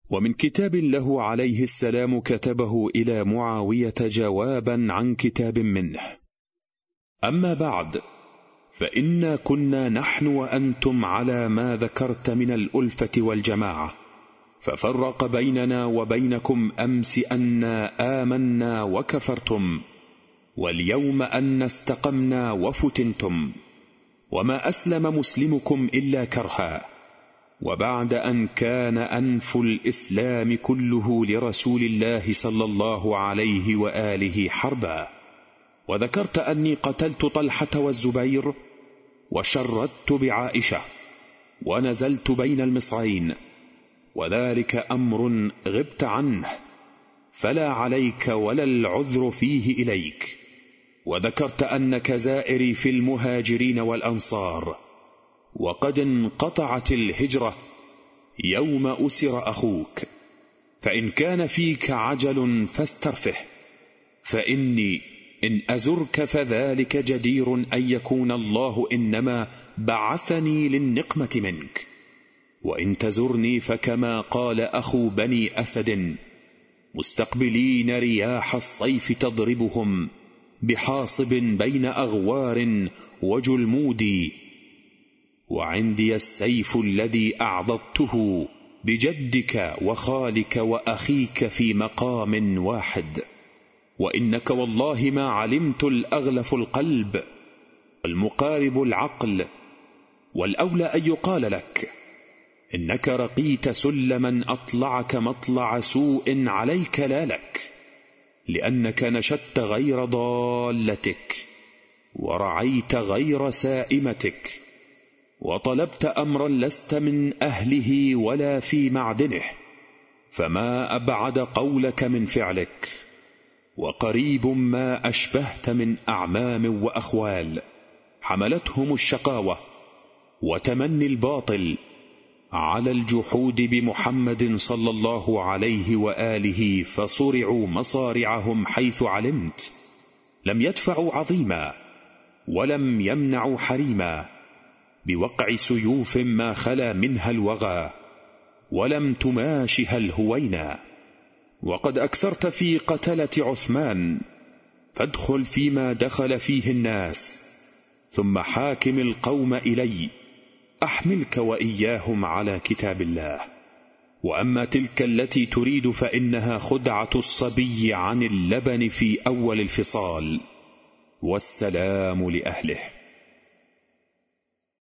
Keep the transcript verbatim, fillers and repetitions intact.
ومن كتاب له عليه السلام كتبه إلى معاوية جوابا عن كتاب منه. أما بعد، فإنا كنا نحن وأنتم على ما ذكرت من الألفة والجماعة، ففرق بيننا وبينكم أمس أنا آمنا وكفرتم، واليوم أن استقمنا وفتنتم، وما أسلم مسلمكم إلا كرها، وبعد أن كان أنف الإسلام كله لرسول الله صلى الله عليه وآله حربا. وذكرت أني قتلت طلحة والزبير، وشردت بعائشة، ونزلت بين المصرين، وذلك أمر غبت عنه، فلا عليك ولا العذر فيه إليك. وذكرت أنك زائري في المهاجرين والأنصار، وقد انقطعت الهجرة يوم أسر أخوك، فإن كان فيك عجل فاسترفه، فإني إن أزرك فذلك جدير أن يكون الله إنما بعثني للنقمة منك، وإن تزرني فكما قال أخو بني أسد: مستقبلين رياح الصيف تضربهم بحاصب بين أغوار وجلمود، وعندي السيف الذي أعضدته بجدك وخالك وأخيك في مقام واحد، وإنك والله ما علمت الأغلف القلب والمقارب العقل، والأولى أن يقال لك إنك رقيت سلما أطلعك مطلع سوء عليك لا لك، لأنك نشدت غير ضالتك، ورعيت غير سائمتك، وطلبت أمرا لست من أهله ولا في معدنه، فما أبعد قولك من فعلك، وقريب ما أشبهت من أعمام وأخوال حملتهم الشقاوة وتمني الباطل على الجحود بمحمد صلى الله عليه وآله، فصرعوا مصارعهم حيث علمت، لم يدفعوا عظيما ولم يمنعوا حريما، بوقع سيوف ما خلا منها الوغى، ولم تماشها الهوينا. وقد أكثرت في قتلة عثمان، فادخل فيما دخل فيه الناس، ثم حاكم القوم إلي، أحملك وإياهم على كتاب الله. وأما تلك التي تريد فإنها خدعة الصبي عن اللبن في أول الفصال، والسلام لأهله.